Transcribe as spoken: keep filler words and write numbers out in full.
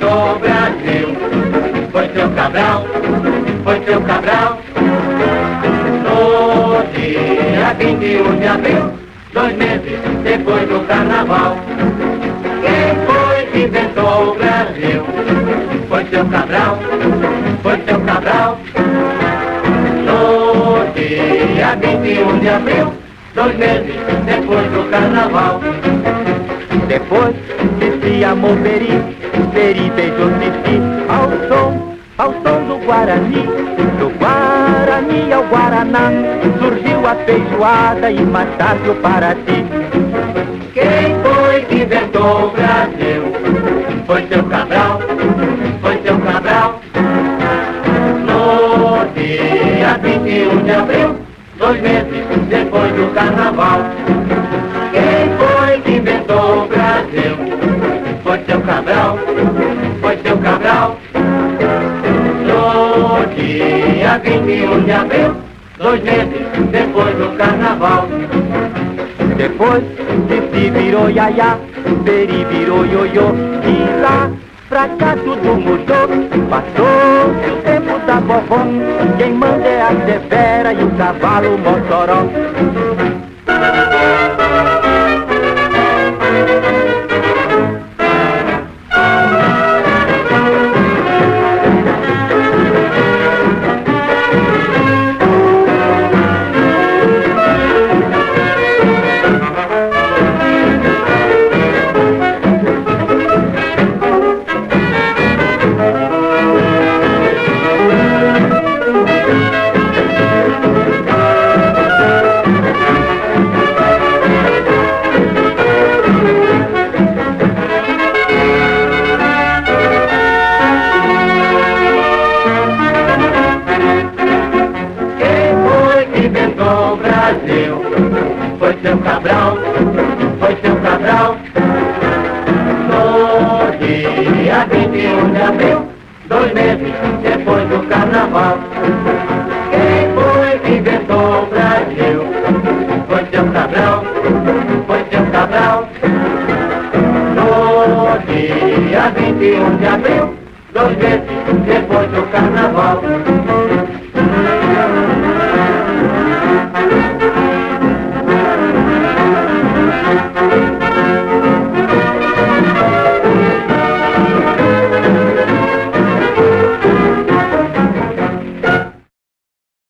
inventou o Brasil. Foi seu Cabral, foi seu Cabral. No dia vinte e um de abril, dois meses depois do carnaval. Quem foi que inventou o Brasil? Foi seu Cabral, foi seu Cabral. No dia vinte e um de abril, dois meses depois do carnaval. Depois de se amou Peri, Peri beijou Cici, ao som, ao som do Guarani. Do Guarani ao Guaraná, surgiu a feijoada e mais tarde o Paraty. Quem foi que inventou o Brasil? Foi seu Cabral, foi seu Cabral. No dia vinte e um de abril, dois meses depois do carnaval. Quem foi que inventou o Brasil? Foi seu Cabral, foi seu Cabral. No dia vinte e um de abril, dois meses depois do carnaval. Depois Cici virou Yaya, Peri virou Ioiô, e lá pra cá tudo mudou. Passou-se o tempo da vovó, quem manda é a Severa e o cavalo Mossoró. Inventou o Brasil. Foi seu Cabral, foi seu Cabral. No dia vinte e um de abril, dois meses depois do carnaval. Quem foi que inventou o Brasil? Foi seu Cabral, foi seu Cabral. No dia vinte e um de abril, dois meses depois do carnaval.